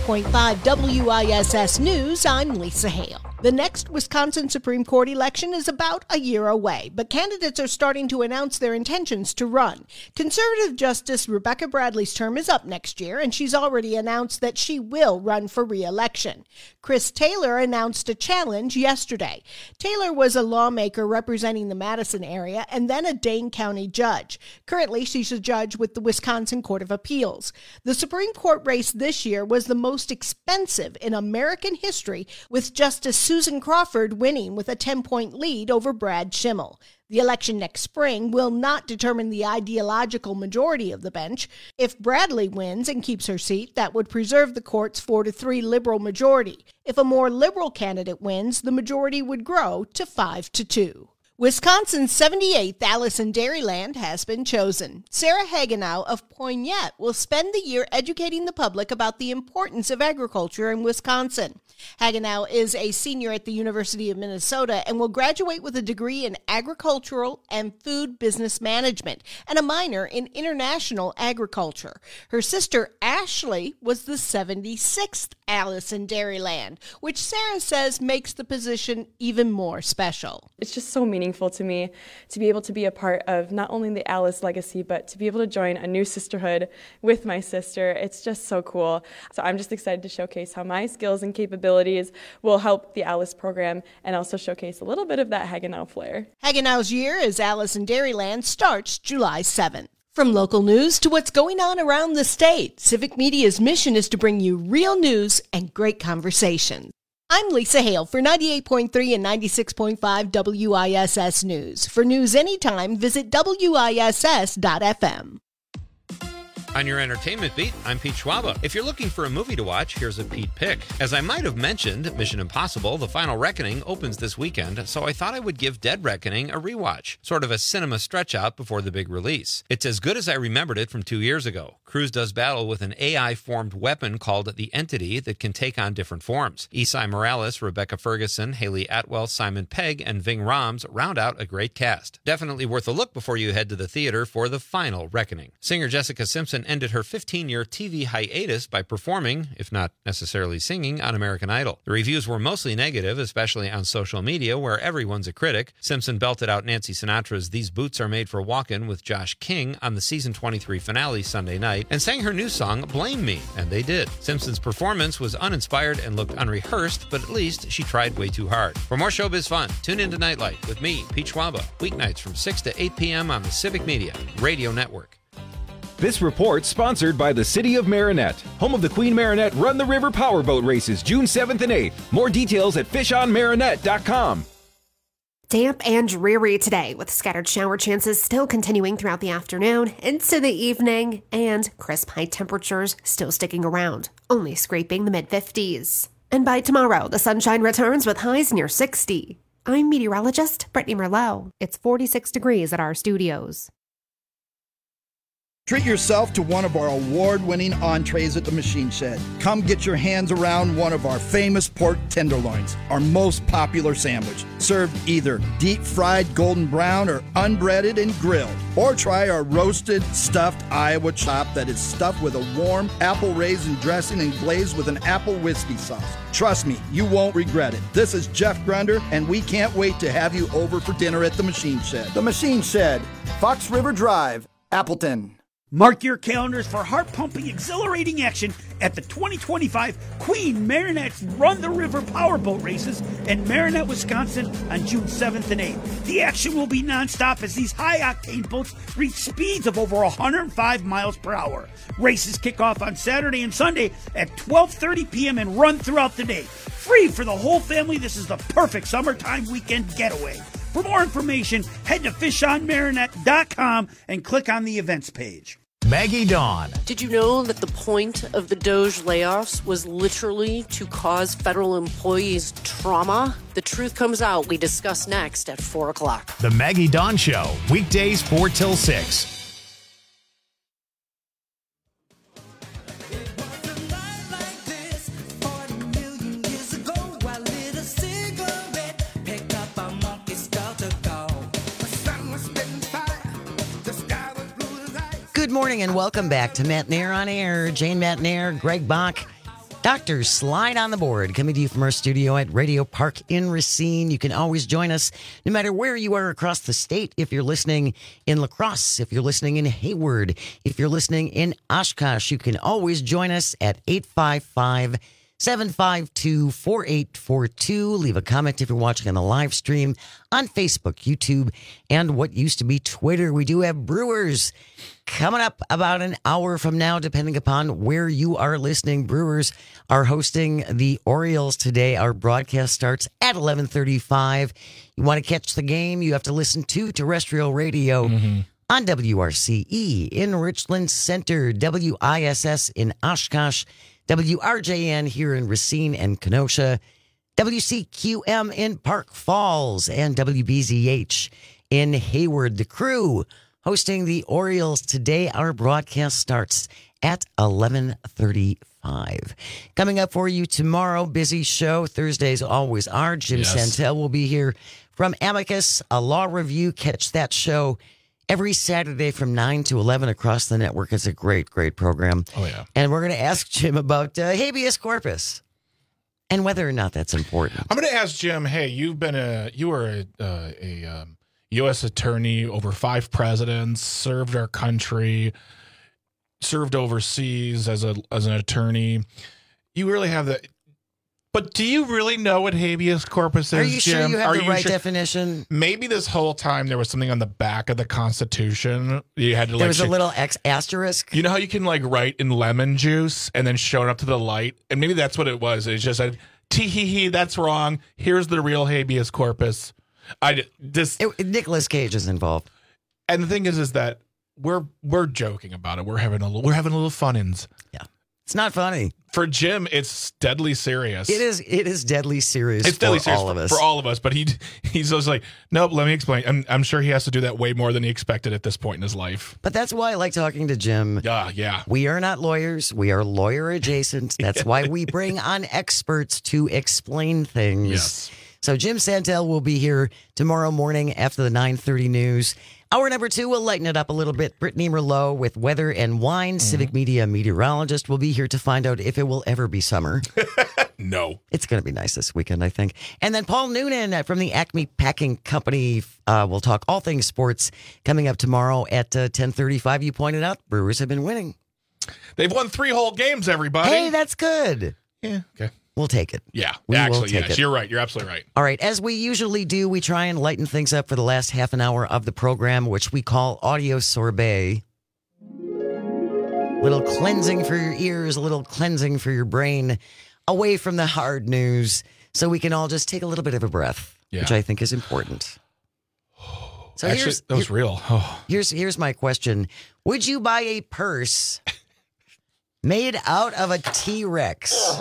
96.5 WISS News, I'm Lisa Hale. The next Wisconsin Supreme Court election is about a year away, but candidates are starting to announce their intentions to run. Conservative Justice Rebecca Bradley's term is up next year, and she's already announced that she will run for re-election. Chris Taylor announced a challenge yesterday. Taylor was a lawmaker representing the Madison area and then a Dane County judge. Currently, she's a judge with the Wisconsin Court of Appeals. The Supreme Court race this year was the most expensive in American history, with Justice Susan Crawford winning with a 10-point lead over Brad Schimmel. The election next spring will not determine the ideological majority of the bench. If Bradley wins and keeps her seat, that would preserve the court's 4-3 liberal majority. If a more liberal candidate wins, the majority would grow to 5-2. Wisconsin's 78th Alice in Dairyland has been chosen. Sarah Hagenau of Poignette will spend the year educating the public about the importance of agriculture in Wisconsin. Hagenau is a senior at the University of Minnesota and will graduate with a degree in agricultural and food business management and a minor in international agriculture. Her sister Ashley was the 76th Alice in Dairyland, which Sarah says makes the position even more special. It's just so meaningful to me to be able to be a part of not only the Alice legacy, but to be able to join a new sisterhood with my sister. It's just so cool. So I'm just excited to showcase how my skills and capabilities will help the Alice program and also showcase a little bit of that Hagenau flair. Hagenau's year as Alice in Dairyland starts July 7th. From local news to what's going on around the state, Civic Media's mission is to bring you real news and great conversations. I'm Lisa Hale for 98.3 and 96.5 WISS News. For news anytime, visit WISS.FM. On your entertainment beat, I'm Pete Schwaba. If you're looking for a movie to watch, here's a Pete pick. As I might have mentioned, Mission Impossible: The Final Reckoning opens this weekend, so I thought I would give Dead Reckoning a rewatch, sort of a cinema stretch-out before the big release. It's as good as I remembered it from 2 years ago. Cruise does battle with an AI-formed weapon called the Entity that can take on different forms. Esai Morales, Rebecca Ferguson, Haley Atwell, Simon Pegg, and Ving Rhames round out a great cast. Definitely worth a look before you head to the theater for The Final Reckoning. Singer Jessica Simpson ended her 15-year TV hiatus by performing, if not necessarily singing, on American Idol. The reviews were mostly negative, especially on social media, where everyone's a critic. Simpson belted out Nancy Sinatra's These Boots Are Made for Walkin' with Josh King on the season 23 finale Sunday night, and sang her new song, Blame Me, and they did. Simpson's performance was uninspired and looked unrehearsed, but at least she tried way too hard. For more showbiz fun, tune in to Nightlight with me, Pete Schwaba, weeknights from 6 to 8 p.m. on the Civic Media Radio Network. This report sponsored by the City of Marinette, home of the Queen Marinette Run the River Powerboat Races, June 7th and 8th. More details at fishonmarinette.com. Damp and dreary today, with scattered shower chances still continuing throughout the afternoon into the evening, and crisp high temperatures still sticking around, only scraping the mid-50s. And by tomorrow, the sunshine returns with highs near 60. I'm meteorologist Brittany Merlot. It's 46 degrees at our studios. Treat yourself to one of our award-winning entrees at the Machine Shed. Come get your hands around one of our famous pork tenderloins, our most popular sandwich, served either deep-fried golden brown or unbreaded and grilled. Or try our roasted, stuffed Iowa chop that is stuffed with a warm apple raisin dressing and glazed with an apple whiskey sauce. Trust me, you won't regret it. This is Jeff Grunder, and we can't wait to have you over for dinner at the Machine Shed. The Machine Shed, Fox River Drive, Appleton. Mark your calendars for heart-pumping, exhilarating action at the 2025 Queen Marinette's Run the River Powerboat Races in Marinette, Wisconsin on June 7th and 8th. The action will be nonstop as these high-octane boats reach speeds of over 105 miles per hour. Races kick off on Saturday and Sunday at 12:30 p.m. and run throughout the day. Free for the whole family, this is the perfect summertime weekend getaway. For more information, head to fishonmarinette.com and click on the events page. Maggie Dawn. Did you know that the point of the DOJ layoffs was literally to cause federal employees trauma? The truth comes out. We discuss next at 4 o'clock. The Maggie Dawn Show, weekdays 4 till 6. morning and welcome back to Matt Nair on Air. Jane Matt Nair, Greg Bach, Dr. Slide on the board, coming to you from our studio at Radio Park in Racine. You can always join us no matter where you are across the state. If you're listening in La Crosse, if you're listening in Hayward, if you're listening in Oshkosh, you can always join us at 855-752-4842. Leave a comment if you're watching on the live stream on Facebook, YouTube, and what used to be Twitter. We do have Brewers coming up about an hour from now, depending upon where you are listening. Brewers are hosting the Orioles today. Our broadcast starts at 11:35. You want to catch the game, you have to listen to terrestrial radio on WRCE in Richland Center, WISS in Oshkosh, WRJN here in Racine and Kenosha, WCQM in Park Falls, and WBZH in Hayward. The Crew hosting the Orioles today. Our broadcast starts at 11:35. Coming up for you tomorrow, busy show. Thursdays always are. Jim Santel will be here from Amicus, a law review. Catch that show every Saturday from 9 to 11 across the network. It's a great, great program. Oh, yeah. And we're going to ask Jim about habeas corpus and whether or not that's important. I'm going to ask Jim, hey, you were a U.S. attorney, over 5 presidents, served our country, served overseas as an attorney. You really have the... But do you really know what habeas corpus is, Jim? Are you sure you have the right definition? Maybe this whole time there was something on the back of the Constitution. You had to there was a little asterisk. You know how you can like write in lemon juice and then show it up to the light? And maybe that's what it was. It's just said, tee-hee-hee, that's wrong. Here's the real habeas corpus. Nicolas Cage is involved. And the thing is that we're joking about it. We're having a little fun-ins. Yeah. It's not funny. For Jim, it's deadly serious. It is deadly serious. It's deadly for serious all of us. For all of us, but he's always like, nope, let me explain. I'm sure he has to do that way more than he expected at this point in his life. But that's why I like talking to Jim. Yeah. We are not lawyers. We are lawyer adjacent. That's why we bring on experts to explain things. Yes. So Jim Santel will be here tomorrow morning after the 9:30 news. Hour number 2, we'll lighten it up a little bit. Brittany Merlot with weather and wine. Civic Media meteorologist will be here to find out if it will ever be summer. No. It's going to be nice this weekend, I think. And then Paul Noonan from the Acme Packing Company will talk all things sports coming up tomorrow at 10:35. You pointed out Brewers have been winning. They've won 3 whole games, everybody. Hey, that's good. Yeah, okay. We'll take it. Yeah, Yes, you're right. You're absolutely right. All right, as we usually do, we try and lighten things up for the last half an hour of the program, which we call Audio Sorbet. Little cleansing for your ears, a little cleansing for your brain, away from the hard news, so we can all just take a little bit of a breath, which I think is important. So actually, that was real. Oh. Here's my question. Would you buy a purse made out of a T-Rex?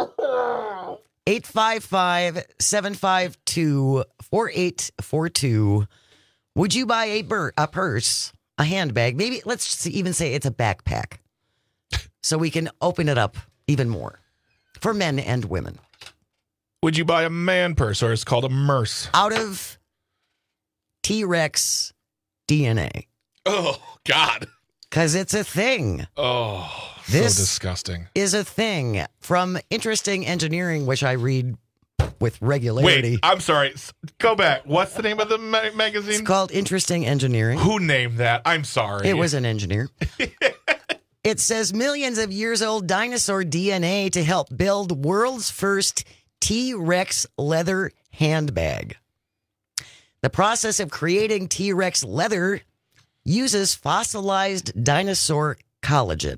855-752-4842. Would you buy a purse, a handbag? Maybe let's even say it's a backpack, so we can open it up even more for men and women. Would you buy a man purse, or it's called a merce? Out of T-Rex DNA. Oh, God. Because it's a thing. Oh, this so disgusting. Is a thing from Interesting Engineering, which I read with regularity. Wait, I'm sorry. Go back. What's the name of the magazine? It's called Interesting Engineering. Who named that? I'm sorry. It was an engineer. It says millions of years old dinosaur DNA to help build world's first T-Rex leather handbag. The process of creating T-Rex leather uses fossilized dinosaur collagen.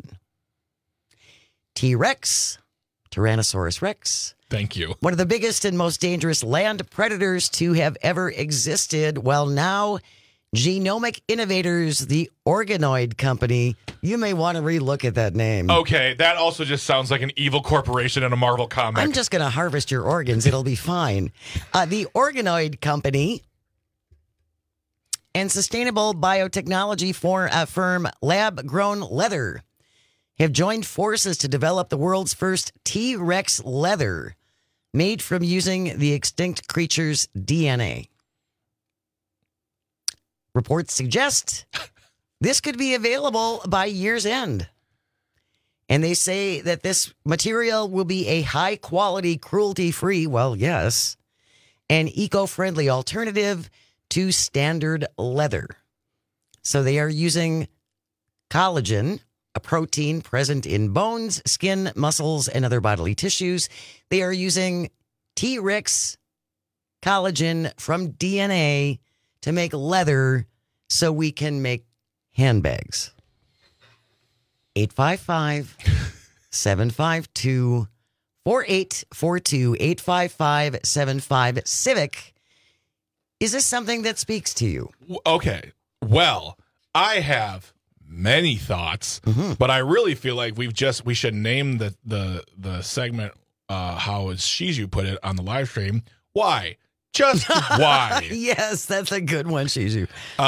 T-Rex, Tyrannosaurus Rex. Thank you. One of the biggest and most dangerous land predators to have ever existed. Well, now, Genomic Innovators, the Organoid Company, you may want to relook at that name. Okay, that also just sounds like an evil corporation in a Marvel comic. I'm just going to harvest your organs. It'll be fine. The Organoid Company and sustainable biotechnology firm Lab Grown Leather have joined forces to develop the world's first T-Rex leather made from using the extinct creature's DNA. Reports suggest This could be available by year's end. And they say that this material will be a high-quality, cruelty-free, well, yes, and eco-friendly alternative to standard leather. So they are using collagen, a protein present in bones, skin, muscles, and other bodily tissues. They are using T-Rex collagen from DNA to make leather so we can make handbags. 855-752-4842, 855-75 Is this something that speaks to you? Okay. Well, I have many thoughts, but I really feel like we should name the segment how, as Shizu put it on the live stream, why? Just why? Yes, that's a good one, Shizu.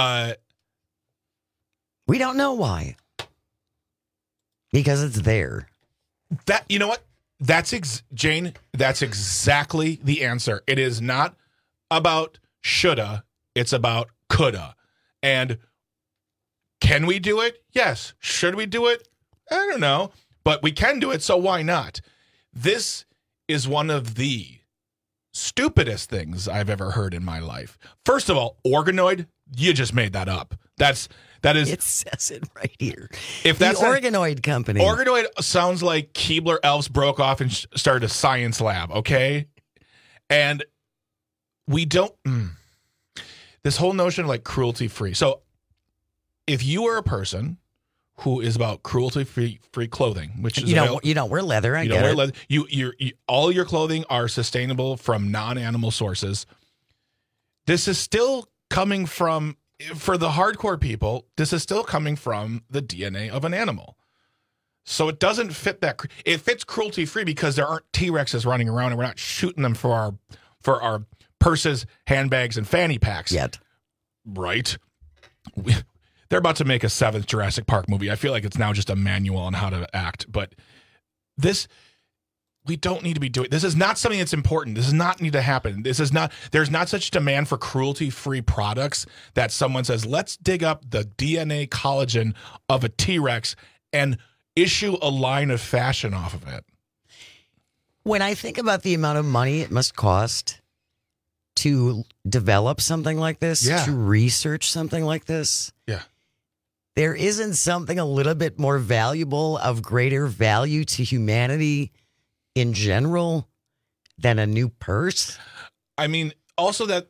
We don't know why. Because it's there. That, you know what? Jane, that's exactly the answer. It is not about shoulda, it's about coulda. And can we do it? Yes. Should we do it? I don't know. But we can do it, so why not? This is one of the stupidest things I've ever heard in my life. First of all, organoid, you just made that up. That is. It says it right here. If that's the Organoid company. Organoid sounds like Keebler elves broke off and started a science lab, okay? And we don't. This whole notion of like cruelty free. So if you are a person who is about cruelty free clothing, which is you don't wear leather. I get it. Leather. You all your clothing are sustainable from non-animal sources. This is still coming from. For the hardcore people, this is still coming from the DNA of an animal. So it doesn't fit that. It fits cruelty-free because there aren't T-Rexes running around and we're not shooting them for our purses, handbags, and fanny packs. Yet. Right? They're about to make a 7th Jurassic Park movie. I feel like it's now just a manual on how to act. But this... We don't need to be doing. This is not something that's important. This does not need to happen. There's not such demand for cruelty-free products that someone says, let's dig up the DNA collagen of a T-Rex and issue a line of fashion off of it. When I think about the amount of money it must cost to develop something like this, to research something like this, there isn't something a little bit more valuable, of greater value to humanity in general than a new purse? I mean, also that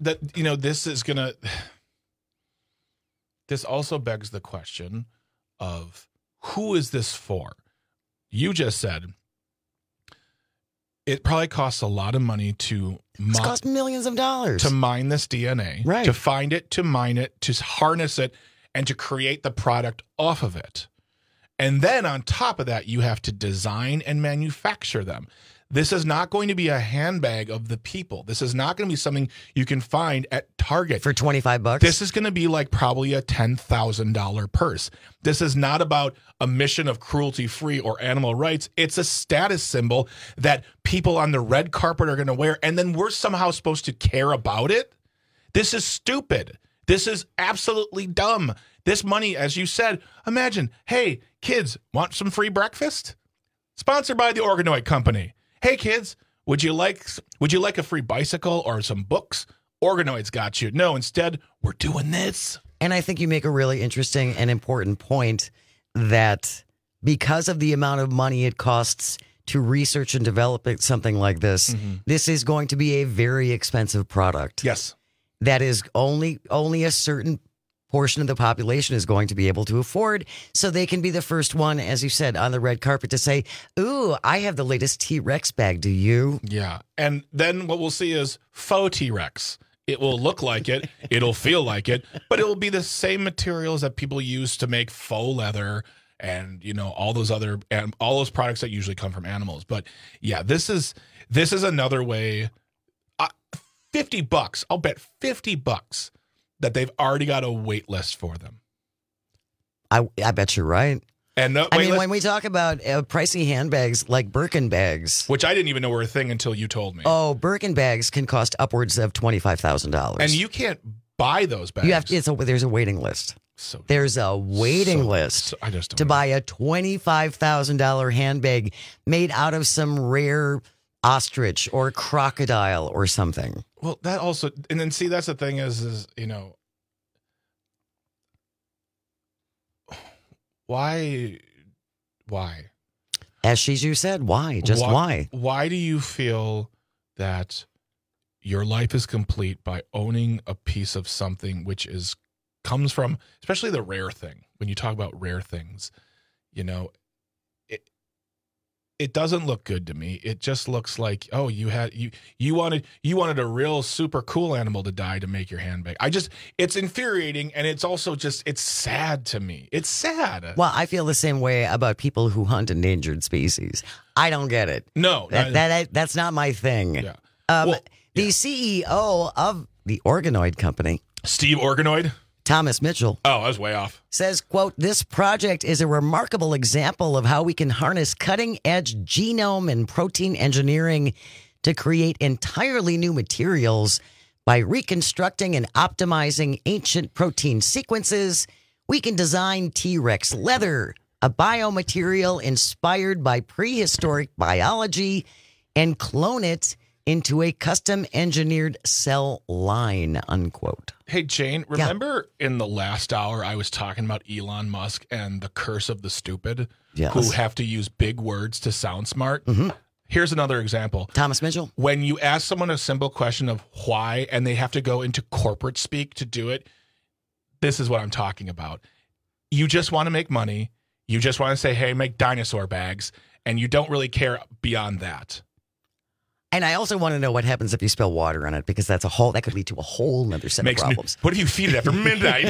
this also begs the question of who is this for? You just said it probably costs a lot of money to it costs millions of dollars to mine this DNA, right? To find it, to mine it, to harness it, and to create the product off of it. And then on top of that, you have to design and manufacture them. This is not going to be a handbag of the people. This is not going to be something you can find at Target for $25. This is going to be like probably a $10,000 purse. This is not about a mission of cruelty-free or animal rights. It's a status symbol that people on the red carpet are going to wear, and then we're somehow supposed to care about it. This is stupid. This is absolutely dumb. This money, as you said, imagine, hey, kids, want some free breakfast? Sponsored by the Organoid Company. Hey, kids, would you like a free bicycle or some books? Organoid's got you. No, instead, we're doing this. And I think you make a really interesting and important point that because of the amount of money it costs to research and develop something like this, this is going to be a very expensive product. Yes. That is only a certain portion of the population is going to be able to afford, so they can be the first one, as you said, on the red carpet to say, ooh, I have the latest T-Rex bag, do you? Yeah, and then what we'll see is faux T-Rex. It will look like it, it'll feel like it, but it will be the same materials that people use to make faux leather and, all those products that usually come from animals. But yeah, this is another way. $50, I'll bet $50 that they've already got a wait list for them. I bet you're right. And when we talk about pricey handbags like Birkin bags, which I didn't even know were a thing until you told me. Oh, Birkin bags can cost upwards of $25,000, and you can't buy those bags. There's a waiting list. There's a waiting list I just don't to buy a $25,000 handbag made out of some rare ostrich or crocodile or something. Well, that also, and then see, that's the thing is why? As Shizu said, why? Just why? Why do you feel that your life is complete by owning a piece of something which comes from, especially the rare thing? When you talk about rare things, it doesn't look good to me. It just looks like, oh, you wanted a real super cool animal to die to make your handbag. It's infuriating, and it's also it's sad to me. It's sad. Well, I feel the same way about people who hunt endangered species. I don't get it. No, that's not my thing. Yeah. The CEO of the Organoid Company, Steve Organoid, Thomas Mitchell. Oh, I was way off. Says, quote, "This project is a remarkable example of how we can harness cutting-edge genome and protein engineering to create entirely new materials. By reconstructing and optimizing ancient protein sequences, we can design T-Rex leather, a biomaterial inspired by prehistoric biology, and clone it into a custom-engineered cell line," unquote. Hey, Jane, remember in the last hour I was talking about Elon Musk and the curse of the stupid who have to use big words to sound smart? Mm-hmm. Here's another example. Thomas Mitchell. When you ask someone a simple question of why and they have to go into corporate speak to do it, this is what I'm talking about. You just want to make money. You just want to say, hey, make dinosaur bags, and you don't really care beyond that. And I also want to know what happens if you spill water on it, because that could lead to a whole other set of problems. What if you feed it after midnight?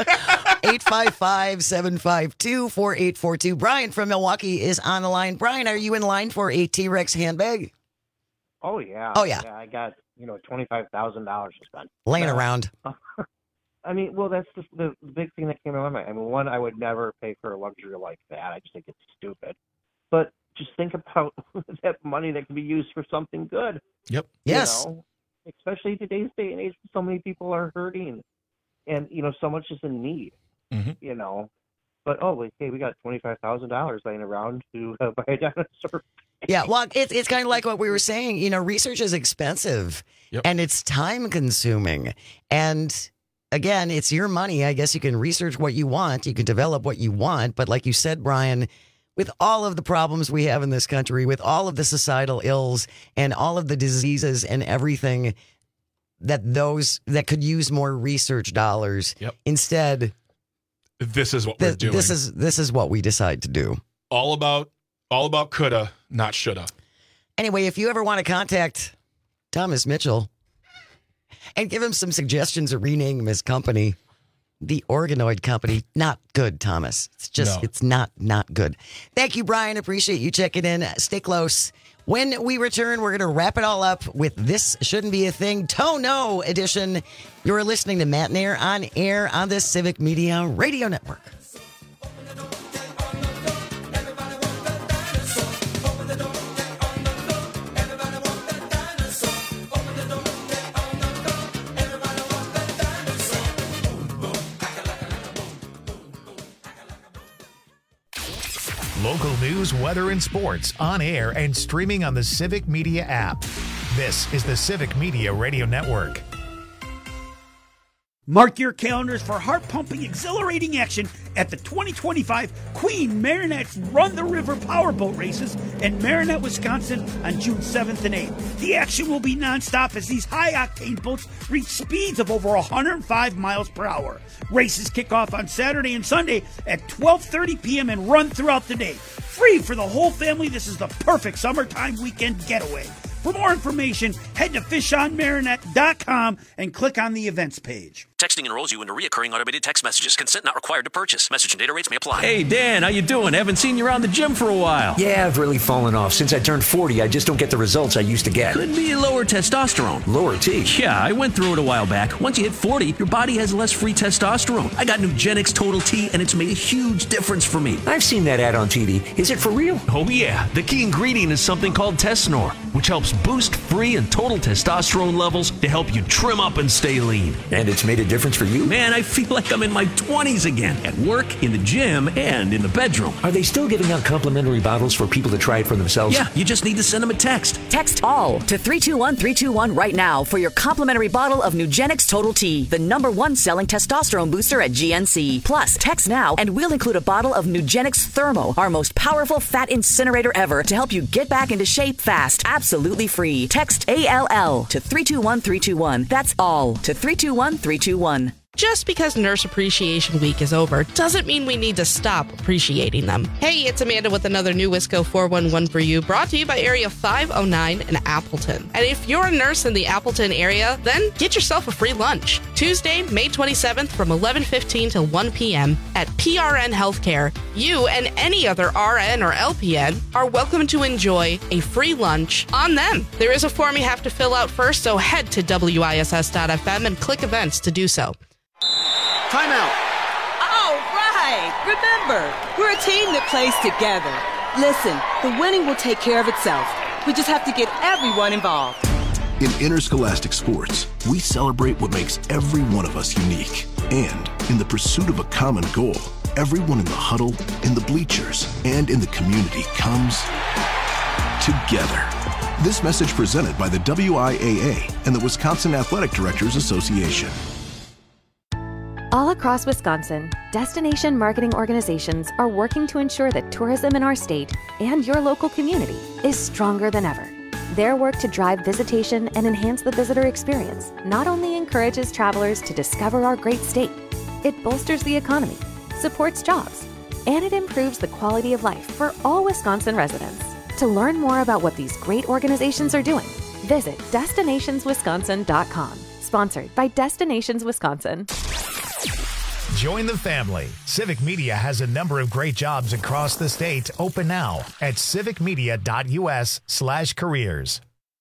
855-752-4842. Brian from Milwaukee is on the line. Brian, are you in line for a T-Rex handbag? Oh, yeah. Oh, yeah. I got, $25,000 to spend. Laying around. I mean, well, that's the big thing that came to my mind. I mean, one, I would never pay for a luxury like that. I just think it's stupid. But just think about that money that can be used for something good. Yep. Yes. Especially today's day and age, so many people are hurting, and so much is in need. Mm-hmm. But hey, we got $25,000 laying around to buy a dinosaur. Yeah, well, it's kind of like what we were saying. Research is expensive, and it's time consuming, and again, it's your money. I guess you can research what you want, you can develop what you want, but like you said, Brian, with all of the problems we have in this country, with all of the societal ills and all of the diseases and everything that could use more research dollars, instead, this is what we're doing. This is what we decide to do. All about coulda, not shoulda. Anyway, if you ever want to contact Thomas Mitchell and give him some suggestions of renaming his company, the Organoid Company, not good, Thomas. It's just, It's not good. Thank you, Brian. Appreciate you checking in. Stay close. When we return, we're going to wrap it all up with This Shouldn't Be a Thing, Tono edition. You're listening to Matt and Air on the Civic Media Radio Network. Local news, weather, and sports on air and streaming on the Civic Media app. This is the Civic Media Radio Network. Mark your calendars for heart-pumping, exhilarating action at the 2025 Queen Marinette's Run the River Powerboat Races in Marinette, Wisconsin on June 7th and 8th. The action will be nonstop as these high-octane boats reach speeds of over 105 miles per hour. Races kick off on Saturday and Sunday at 12:30 p.m. and run throughout the day. Free for the whole family, this is the perfect summertime weekend getaway. For more information, head to fishonmarinette.com and click on the events page. Texting enrolls you into recurring automated text messages. Consent not required to purchase. Message and data rates may apply. Hey, Dan, how you doing? Haven't seen you around the gym for a while. Yeah, I've really fallen off. Since I turned 40, I just don't get the results I used to get. Could be lower testosterone. Lower T? Yeah, I went through it a while back. Once you hit 40, your body has less free testosterone. I got Nugenix Total T, and it's made a huge difference for me. I've seen that ad on TV. Is it for real? Oh, yeah. The key ingredient is something called Tesnor, which helps boost free and total testosterone levels to help you trim up and stay lean. And it's made a difference for you? Man, I feel like I'm in my 20s again, at work, in the gym, and in the bedroom. Are they still giving out complimentary bottles for people to try it for themselves? Yeah, you just need to send them a text. Text ALL to 321-321 right now for your complimentary bottle of Nugenix Total T, the #1 selling testosterone booster at GNC. Plus, text now and we'll include a bottle of Nugenix Thermo, our most powerful fat incinerator ever, to help you get back into shape fast, absolutely free. Text ALL to 321-321. That's ALL to 321-321. Just because Nurse Appreciation Week is over doesn't mean we need to stop appreciating them. Hey, it's Amanda with another new Wisco 411 for you, brought to you by Area 509 in Appleton. And if you're a nurse in the Appleton area, then get yourself a free lunch. Tuesday, May 27th from 11:15 to 1 p.m. at PRN Healthcare. You and any other RN or LPN are welcome to enjoy a free lunch on them. There is a form you have to fill out first, so head to WISS.FM and click events to do so. Timeout. All right. Remember, we're a team that plays together. Listen, the winning will take care of itself. We just have to get everyone involved. In interscholastic sports, we celebrate what makes every one of us unique. And in the pursuit of a common goal, everyone in the huddle, in the bleachers, and in the community comes together. This message presented by the WIAA and the Wisconsin Athletic Directors Association. All across Wisconsin, destination marketing organizations are working to ensure that tourism in our state and your local community is stronger than ever. Their work to drive visitation and enhance the visitor experience not only encourages travelers to discover our great state, it bolsters the economy, supports jobs, and it improves the quality of life for all Wisconsin residents. To learn more about what these great organizations are doing, visit destinationswisconsin.com. Sponsored by Destinations Wisconsin. Join the family. Civic Media has a number of great jobs across the state open now at civicmedia.us/careers.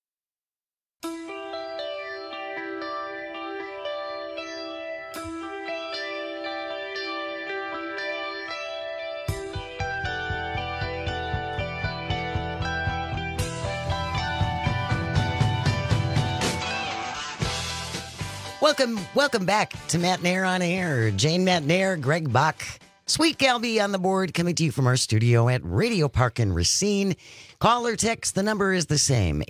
Welcome back to Matt Nair on Air. Jane Matt Nair, Greg Bach, Sweet Galby on the board, coming to you from our studio at Radio Park in Racine. Call or text, the number is the same,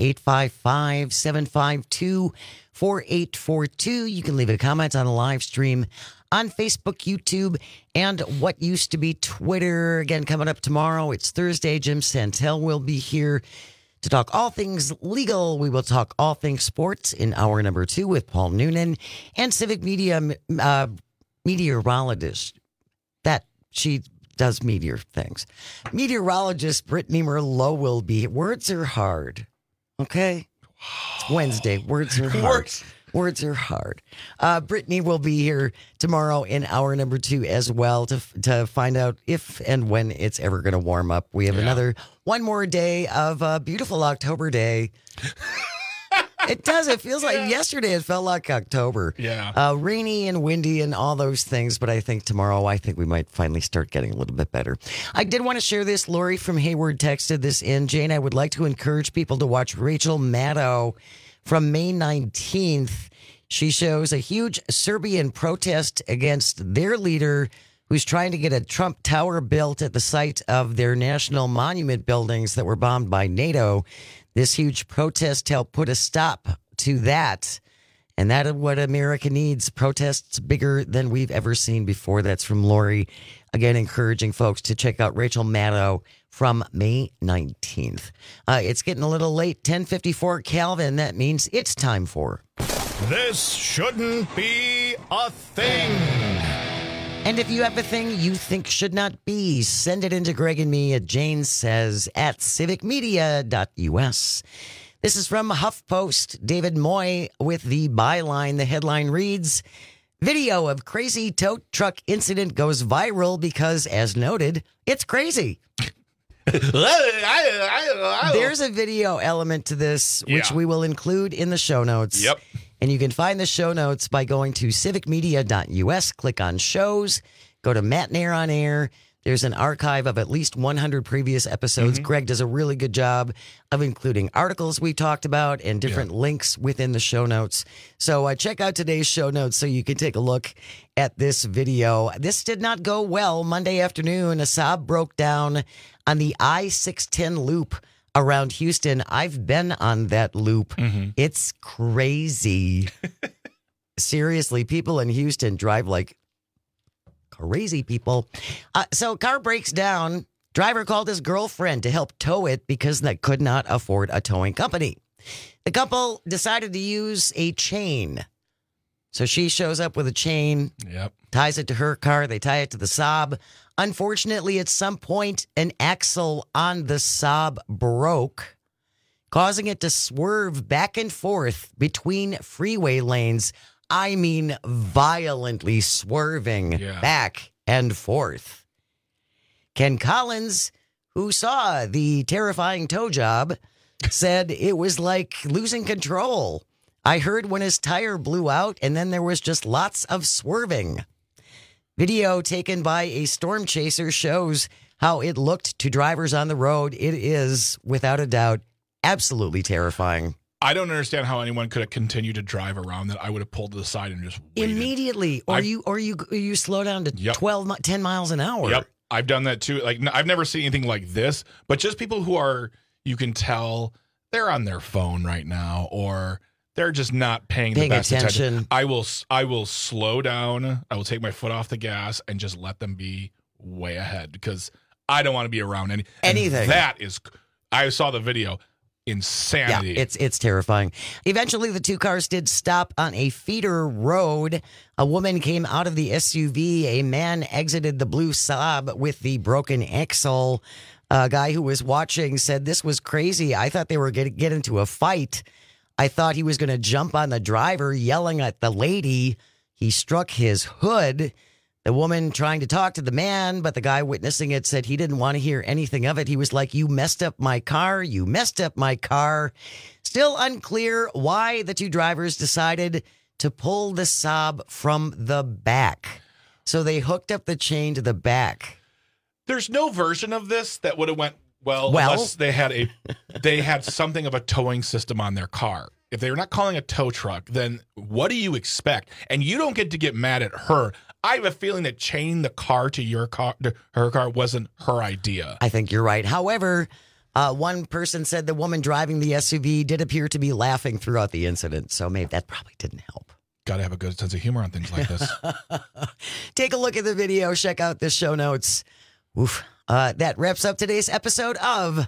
855-752-4842. You can leave a comment on the live stream on Facebook, YouTube, and what used to be Twitter. Again, coming up tomorrow, it's Thursday. Jim Santel will be here to talk all things legal. We will talk all things sports in hour number 2 with Paul Noonan and Civic Media meteorologist. That she does meteor things. Meteorologist Brittany Merlot will be. Words are hard. Okay? It's Wednesday. Words are hard. Words are hard. Brittany will be here tomorrow in hour number 2 as well to find out if and when it's ever going to warm up. We have one more day of a beautiful October day. It does. It feels like yesterday it felt like October. Yeah. Rainy and windy and all those things. But I think tomorrow, we might finally start getting a little bit better. I did want to share this. Lori from Hayward texted this in. Jane, I would like to encourage people to watch Rachel Maddow from May 19th. She shows a huge Serbian protest against their leader who's trying to get a Trump Tower built at the site of their national monument buildings that were bombed by NATO. This huge protest helped put a stop to that. And that is what America needs. Protests bigger than we've ever seen before. That's from Lori. Again, encouraging folks to check out Rachel Maddow from May 19th. It's getting a little late. 10:54 Calvin. That means it's time for This Shouldn't Be a Thing. And if you have a thing you think should not be, send it into Greg and me at janesays@civicmedia.us. This is from HuffPost. David Moy with the byline. The headline reads, video of crazy tow truck incident goes viral because, as noted, it's crazy. There's a video element to this, which we will include in the show notes. Yep. And you can find the show notes by going to civicmedia.us, click on shows, go to Matt Nair on Air. There's an archive of at least 100 previous episodes. Greg does a really good job of including articles we talked about and different links within the show notes. So check out today's show notes so you can take a look at this video. This did not go well. Monday afternoon, a Saab broke down on the I-610 loop around Houston. I've been on that loop. It's crazy. Seriously, people in Houston drive like crazy people. So car breaks down. Driver called his girlfriend to help tow it because they could not afford a towing company. The couple decided to use a chain. So she shows up with a chain, ties it to her car. They tie it to the Saab. Unfortunately, at some point, an axle on the Saab broke, causing it to swerve back and forth between freeway lanes. I mean, violently swerving back and forth. Ken Collins, who saw the terrifying tow job, said it was like losing control. I heard when his tire blew out, and then there was just lots of swerving. Video taken by a storm chaser shows how it looked to drivers on the road. It is, without a doubt, absolutely terrifying. I don't understand how anyone could have continued to drive around that. I would have pulled to the side and just waited. Immediately. Or you slow down to 10 miles an hour. Yep. I've done that too. Like, I've never seen anything like this, but just people who are, you can tell they're on their phone right now, or they're just not paying the best attention. I will slow down. I will take my foot off the gas and just let them be way ahead, because I don't want to be around anything. That is, I saw the video. Insanity. Yeah, it's terrifying. Eventually, the two cars did stop on a feeder road. A woman came out of the SUV. A man exited the blue Saab with the broken axle. A guy who was watching said, "This was crazy. I thought they were going to get into a fight. I thought he was going to jump on the driver, yelling at the lady. He struck his hood." The woman trying to talk to the man, but the guy witnessing it said he didn't want to hear anything of it. He was like, "You messed up my car. You messed up my car." Still unclear why the two drivers decided to pull the Saab from the back. So they hooked up the chain to the back. There's no version of this that would have went well unless they had something of a towing system on their car. If they're not calling a tow truck, then what do you expect? And you don't get to get mad at her. I have a feeling that chaining the car to her car wasn't her idea. I think you're right. However, one person said the woman driving the SUV did appear to be laughing throughout the incident, so maybe that probably didn't help. Got to have a good sense of humor on things like this. Take a look at the video. Check out the show notes. Oof. That wraps up today's episode of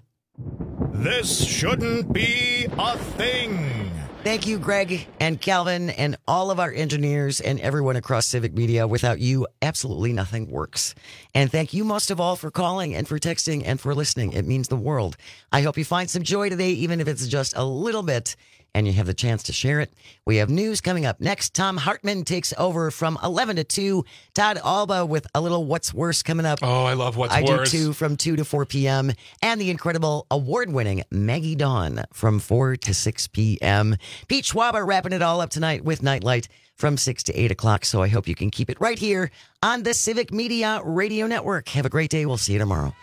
This Shouldn't Be a Thing. Thank you, Greg and Calvin and all of our engineers and everyone across Civic Media. Without you, absolutely nothing works. And thank you most of all for calling and for texting and for listening. It means the world. I hope you find some joy today, even if it's just a little bit, and you have the chance to share it. We have news coming up next. Tom Hartman takes over from 11 to 2. Todd Alba with a little What's Worse coming up. Oh, I love What's Worse. I do too, from 2 to 4 p.m. And the incredible award-winning Maggie Dawn from 4 to 6 p.m. Pete Schwaber wrapping it all up tonight with Nightlight from 6 to 8 o'clock. So I hope you can keep it right here on the Civic Media Radio Network. Have a great day. We'll see you tomorrow.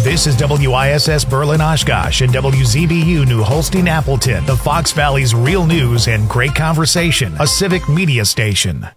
This is WISS Berlin Oshkosh and WZBU New Holstein Appleton, the Fox Valley's real news and great conversation, a civic media station.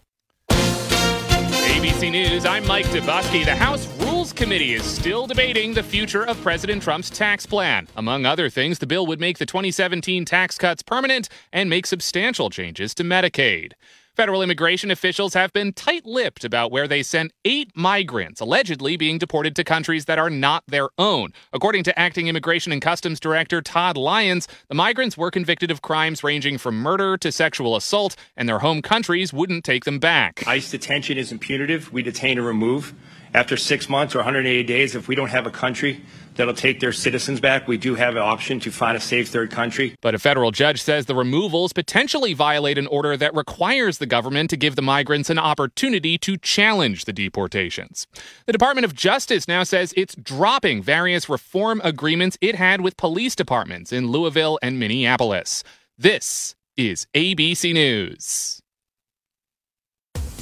ABC News, I'm Mike Dubosky. The House Rules Committee is still debating the future of President Trump's tax plan. Among other things, the bill would make the 2017 tax cuts permanent and make substantial changes to Medicaid. Federal immigration officials have been tight-lipped about where they sent 8 migrants allegedly being deported to countries that are not their own. According to Acting Immigration and Customs Director Todd Lyons, the migrants were convicted of crimes ranging from murder to sexual assault, and their home countries wouldn't take them back. ICE detention isn't punitive. We detain and remove. After 6 months or 180 days, if we don't have a country that'll take their citizens back, we do have an option to find a safe third country. But a federal judge says the removals potentially violate an order that requires the government to give the migrants an opportunity to challenge the deportations. The Department of Justice now says it's dropping various reform agreements it had with police departments in Louisville and Minneapolis. This is ABC News.